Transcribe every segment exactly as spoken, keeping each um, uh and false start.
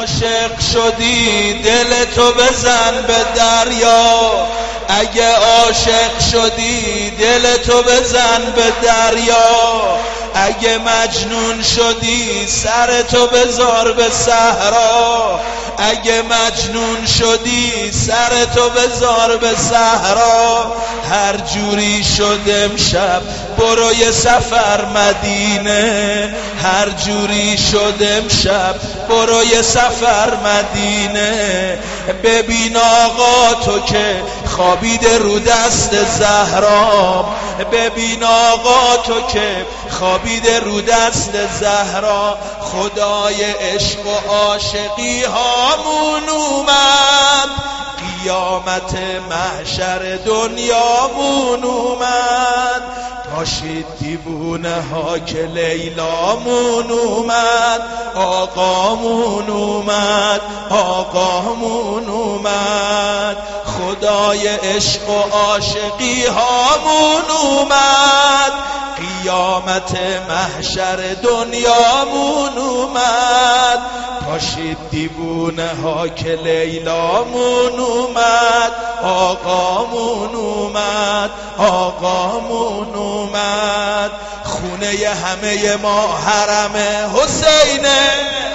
عاشق شدی دلتو بزن به دریا، اگه عاشق شدی دلتو بزن به دریا، اگه مجنون شدی سرتو بذار به صحرا، اگه مجنون شدی سرتو بذار به صحرا. هر جوری شد امشب برو یه سفر مدینه، هر جوری شد امشب برو یه سفر مدینه. ببین آقا تو که خوابیده رو دست زهرا، ببین آقا تو که خوابیده رو دست زهرا. خدای عشق و عاشقی هامون اومد، قیامت محشر دنیامون اومد. پاشید دیوونه ها که لیلامون اومد، آقامون اومد، آقامون اومد. خدای عشق و عاشقی هامون اومد، قیامت محشر دنیامون اومد. پاشید دیوونه ها که لیلامون اومد، آقامون اومد، آقامون اومد. خونه همه ما حرم حسینه،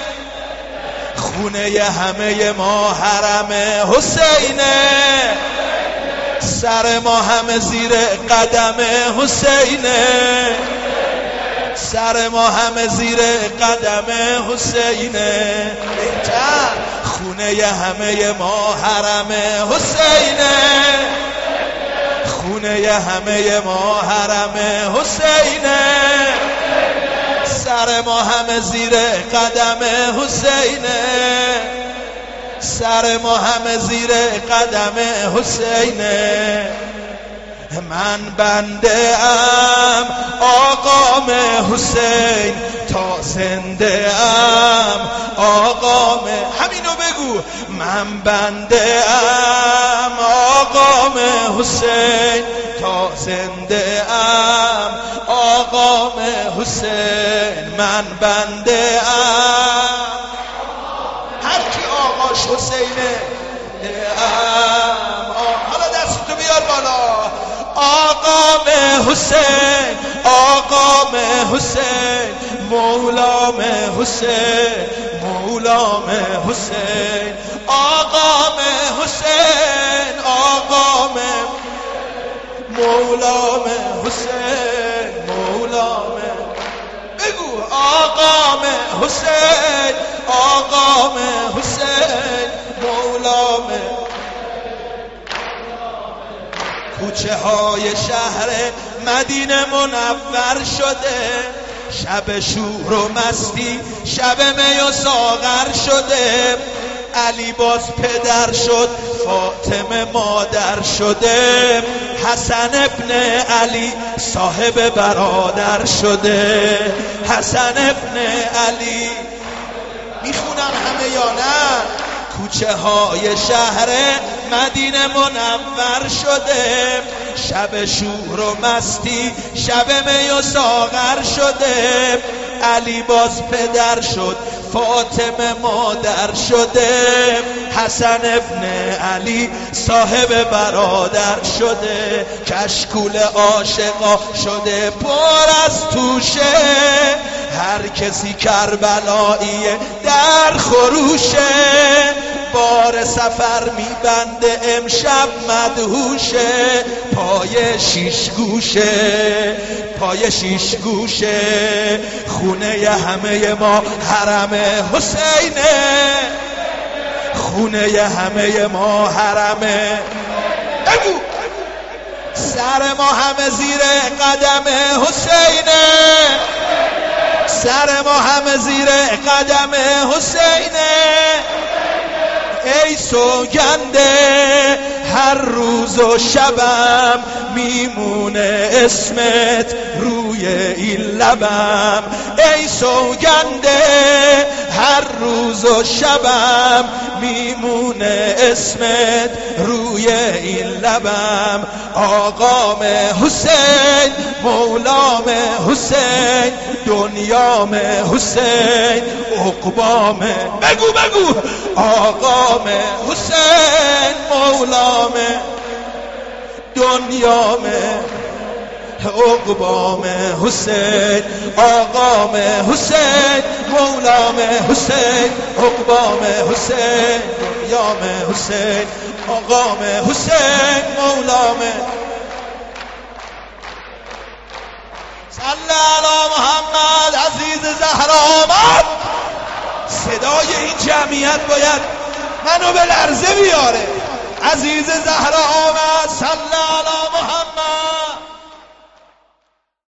خونه همه ما حرم حسینه. سر ما همه زیر قدم حسینه، سر ما همه زیر قدم حسینه. خونه همه ما حرم حسینه، خونه همه ما حرم حسینه. سر ما همه زیر قدم حسینه، سر ما همه زیر قدم حسینه. من بنده ام آقام حسین تا زنده ام آقام، همینو بگو. من بنده ام آقام حسین تا زنده ام آقام حسین. من بنده ام هر کی آقاش حسینه ام. حالا دستتو بیار بالا. آقام حسین، آقام حسین، مولام حسین، مولام حسین. آقام حسین، آقام مولام حسین، مولام. بگو آقام حسین، آقام حسین، مولام. کوچه های شهر مدینه منور شده، شب شور و مستی، شب می و ساغر شده. علی باز پدر شد، فاطمه مادر شده. حسن ابن علی صاحب برادر شده، حسن ابن علی. میخونن همه یا نه؟ کوچه های شهر مدینه منور شده، شب شور و مستی، شب می و ساغر شده. علی باز پدر شد، فاطمه مادر شده. حسن ابن علی صاحب برادر شده. کشکول عاشقا شده پر از توشه، هر کسی کربلاییه در خروشه. بار سفر میبنده امشب مدهوشه، پای شیش گوشه، پای شیش گوشه. خونه همه ما حرم حسینه، خونه همه ما حرمه. بگو سر ما همه زیر قدم حسینه، سر ما همه زیر قدم حسینه. ای سوگنده هر روز و شبم میمونه اسمت روی این لبم. ای سوگنده هر روز و شبم میمونه اسمت روی این لبم. آقام حسین، مولام حسین، دنیام حسین، عقبام. بگو بگو آقام حسین، مولام، دنیام، عقبام حسین. آقام حسین، مولام حسین، عقبام حسین، دنیام حسین، آقام حسین، مولام. صلی علی محمد. عزیز زهرا آمد. صدای این جمعیت باید منو به لرزه بیاره. عزیز زهرا آمد. صلی علی محمد.